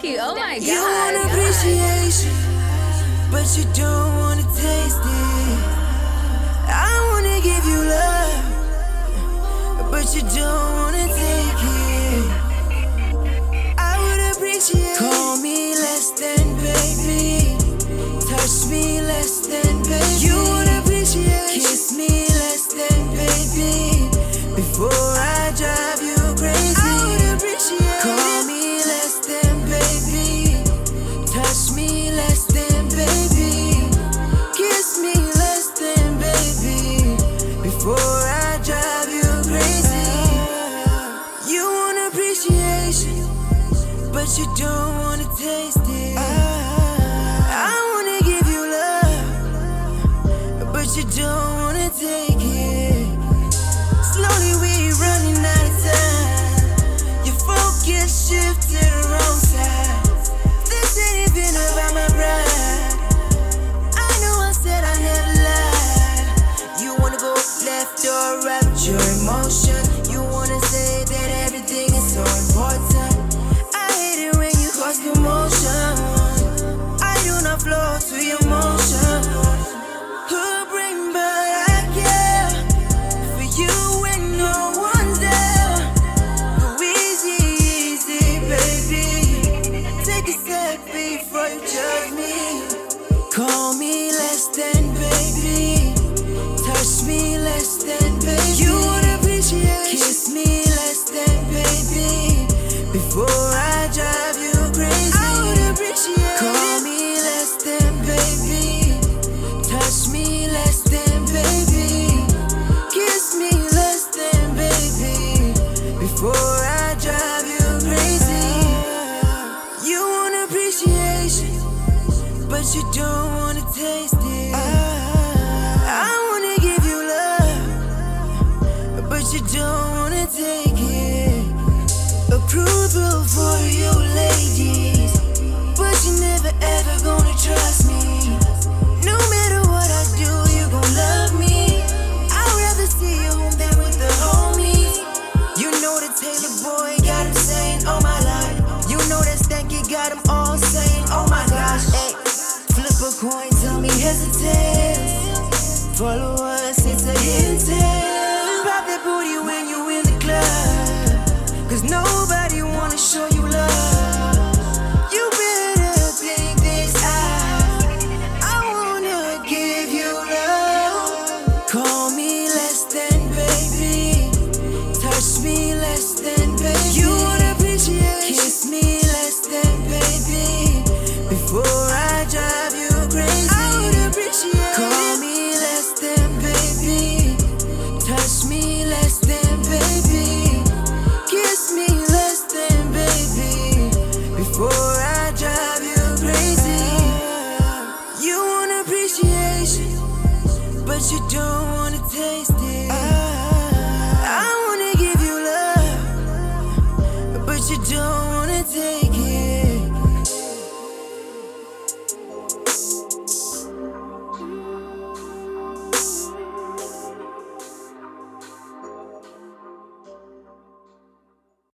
Stanky. Oh my God. You want appreciation, but you don't wanna taste it. I wanna give you love, but you don't wanna take it. I would appreciate. Call me less than baby, touch me less than baby. You would appreciate. Kiss me less than baby, before I drive you crazy. I would appreciate. Call me less than baby, touch me less than baby, kiss me less than baby, before I drive you crazy. You want appreciation, but you don't wanna taste it. I wanna give you love, but you don't wanna take it. Slowly we running out of time. Your focus shift to the wrong side. This ain't even about my pride. I know I said I never lied. You wanna go left or right with your emotion. You wanna say that everything is so important. I hate it when you cause commotion. I do not flow to your motion. Who bring but I care for you when no one's there. Go easy, easy, baby. Take a step before you judge me. Call me less than baby, touch me less than baby. You would appreciate. Kiss me less than baby, before I drive you crazy. I would appreciate. Call me less than baby, touch me less than baby, kiss me less than baby, before I drive you crazy. You want appreciation, but you don't wanna taste it. I wanna give you love, but you don't wanna take it. Approval for you ladies, but you never ever gonna trust me. No matter what I do, you gon' love me. I'd rather see you home than with the homies. You know that Taylor boy got him saying, oh my life. You know that Stanky got him all saying, oh my gosh. Hey, flip a coin, tell me hesitate. Follow us, it's a hidden tale. Pop that booty when you in the club, cause nobody wanna show you love. You better think this out. I wanna give you love. Call me less than baby, touch me less than baby. You would appreciate. Kiss me less than baby, before I drive you crazy. I would appreciate. Call me less than baby, touch me less than baby, kiss me less than baby, before I drive you crazy. You want appreciation, but you don't wanna taste it. I wanna give you love, but you don't wanna take it.